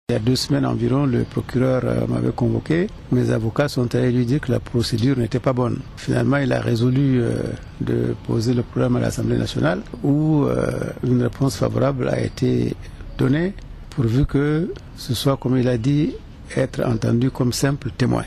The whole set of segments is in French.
Il y a 2 semaines environ, le procureur m'avait convoqué. Mes avocats sont allés lui dire que la procédure n'était pas bonne. Finalement, il a résolu de poser le problème à l'Assemblée nationale où une réponse favorable a été donnée pourvu que ce soit, comme il a dit, être entendu comme simple témoin.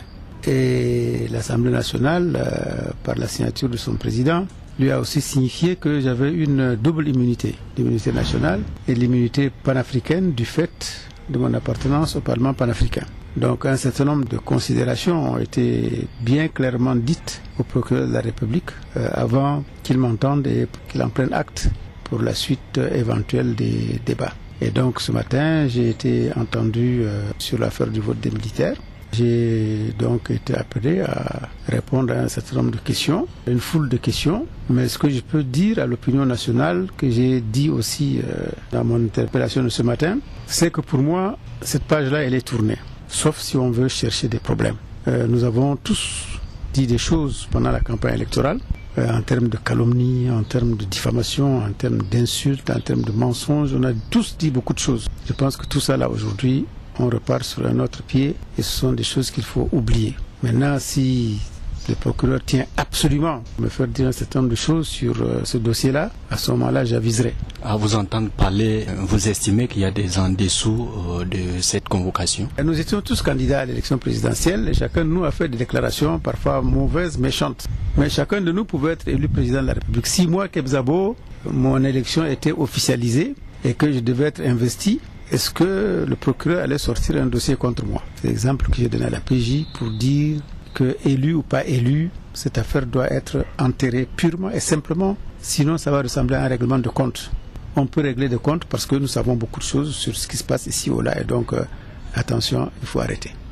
Et l'Assemblée nationale, par la signature de son président, lui a aussi signifié que j'avais une double immunité, l'immunité nationale et l'immunité panafricaine du fait de mon appartenance au Parlement panafricain. Donc un certain nombre de considérations ont été bien clairement dites au procureur de la République avant qu'il m'entende et qu'il en prenne acte pour la suite éventuelle des débats. Et donc ce matin, j'ai été entendu sur l'affaire du vote des militaires. J'ai donc été appelé à répondre à un certain nombre de questions, une foule de questions. Mais ce que je peux dire à l'opinion nationale, que j'ai dit aussi dans mon interpellation de ce matin, c'est que pour moi, cette page-là, elle est tournée. Sauf si on veut chercher des problèmes. Nous avons tous dit des choses pendant la campagne électorale, en termes de calomnie, en termes de diffamation, en termes d'insultes, en termes de mensonges. On a tous dit beaucoup de choses. Je pense que tout ça, là, aujourd'hui, on repart sur un autre pied et ce sont des choses qu'il faut oublier. Maintenant, si le procureur tient absolument à me faire dire un certain nombre de choses sur ce dossier-là, à ce moment-là, j'aviserai. À vous entendre parler, vous estimez qu'il y a des en dessous de cette convocation? Nous étions tous candidats à l'élection présidentielle et chacun de nous a fait des déclarations parfois mauvaises, méchantes. Mais chacun de nous pouvait être élu président de la République. Si moi, Kebzabo, mon élection était officialisée et que je devais être investi, est-ce que le procureur allait sortir un dossier contre moi? C'est l'exemple que j'ai donné à la PJ pour dire que, élu ou pas élu, cette affaire doit être enterrée purement et simplement, sinon ça va ressembler à un règlement de compte. On peut régler des comptes parce que nous savons beaucoup de choses sur ce qui se passe ici ou là et donc attention, il faut arrêter.